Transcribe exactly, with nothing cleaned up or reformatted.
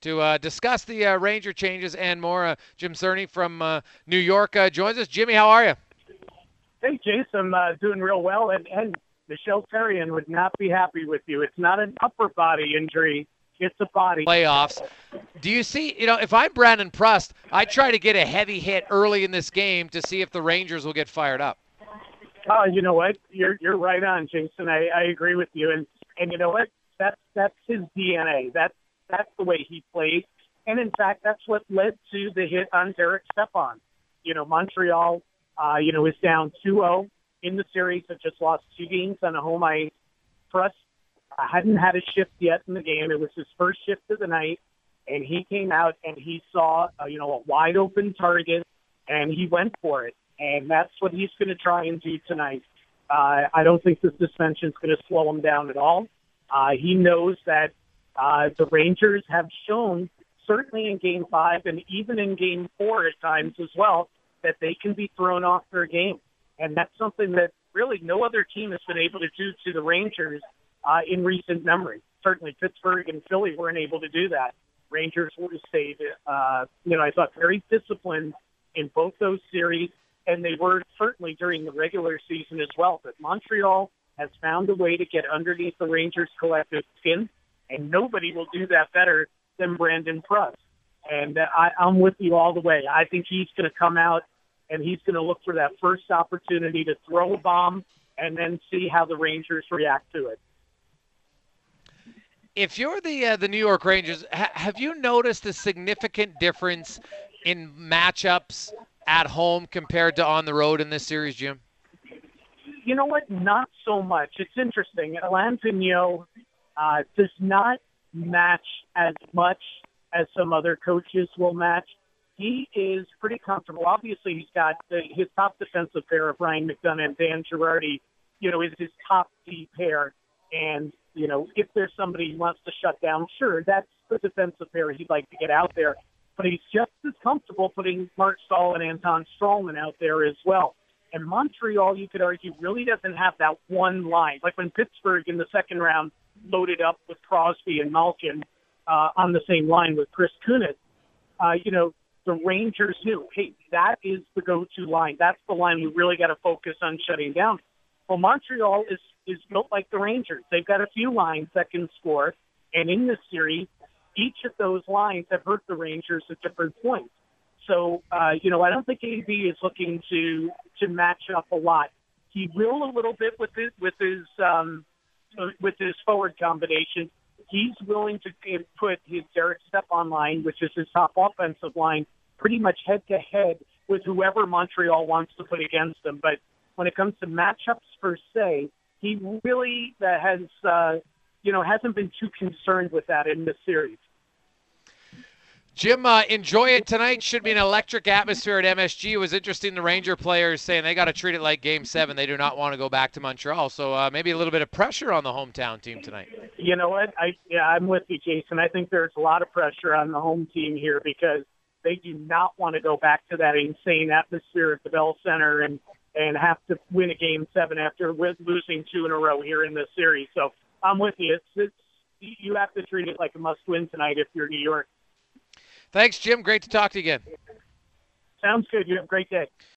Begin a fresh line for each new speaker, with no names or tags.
to uh, discuss the uh, Ranger changes and more. Uh, Jim Cerny from uh, New York uh, joins us. Jimmy, how are you?
Hey, Jason, I'm uh, doing real well, and, and Michelle Therrien would not be happy with you. It's not an upper body injury. It's a body.
Playoffs. Do you see, you know, if I'm Brandon Prust, I try to get a heavy hit early in this game to see if the Rangers will get fired up.
Oh, you know what? You're you're right on, Jason. I, I agree with you. And and you know what? That's that's his D N A. That's that's the way he plays. And in fact, that's what led to the hit on Derek Stepan. You know, Montreal, uh, you know, is down two oh in the series. Have just lost two games on a home ice. Prust uh, hadn't had a shift yet in the game. It was his first shift of the night, and he came out and he saw, uh, you know, a wide open target, and he went for it. And that's what he's going to try and do tonight. Uh, I don't think the suspension is going to slow him down at all. Uh, he knows that uh, the Rangers have shown, certainly in Game five and even in Game four at times as well, that they can be thrown off their game. And that's something that really no other team has been able to do to the Rangers uh, in recent memory. Certainly Pittsburgh and Philly weren't able to do that. Rangers were stayed, uh, you know, I thought very disciplined in both those series. And they were certainly during the regular season as well. But Montreal has found a way to get underneath the Rangers' collective skin, and nobody will do that better than Brandon Prust. And uh, I, I'm with you all the way. I think he's going to come out, and he's going to look for that first opportunity to throw a bomb and then see how the Rangers react to it.
If you're the uh, the New York Rangers, ha- have you noticed a significant difference in matchups at home compared to on the road in this series, Jim?
You know what? Not so much. It's interesting. Alain Vigneault uh, does not match as much as some other coaches will match. He is pretty comfortable. Obviously, he's got the, his top defensive pair of Ryan McDonagh and Dan Girardi, you know, is his top D pair. And, you know, if there's somebody he wants to shut down, sure, that's the defensive pair he'd like to get out there. But he's just as comfortable putting Mark Stahl and Anton Stralman out there as well. And Montreal, you could argue, really doesn't have that one line. Like when Pittsburgh in the second round loaded up with Crosby and Malkin uh, on the same line with Chris Kunitz, uh, you know, the Rangers knew, hey, that is the go-to line. That's the line we really got to focus on shutting down. Well, Montreal is, is built like the Rangers. They've got a few lines that can score. And in this series, each of those lines have hurt the Rangers at different points. So, uh, you know, I don't think A B is looking to to match up a lot. He will a little bit with his with his um, with his forward combination. He's willing to put his Derek Stepan line, which is his top offensive line, pretty much head to head with whoever Montreal wants to put against them. But when it comes to matchups per se, he really uh, has. Uh, you know, hasn't been too concerned with that in this series.
Jim, uh, enjoy it tonight. Should be an electric atmosphere at M S G. It was interesting, the Ranger players saying they got to treat it like Game seven. They do not want to go back to Montreal. So uh, maybe a little bit of pressure on the hometown team tonight.
You know what? I, yeah, I'm with you, Jason. I think there's a lot of pressure on the home team here because they do not want to go back to that insane atmosphere at the Bell Center and, and have to win a Game seven after losing two in a row here in this series. So I'm with you. It's, it's, you have to treat it like a must-win tonight if you're New York.
Thanks, Jim. Great to talk to you again.
Sounds good. You have a great day.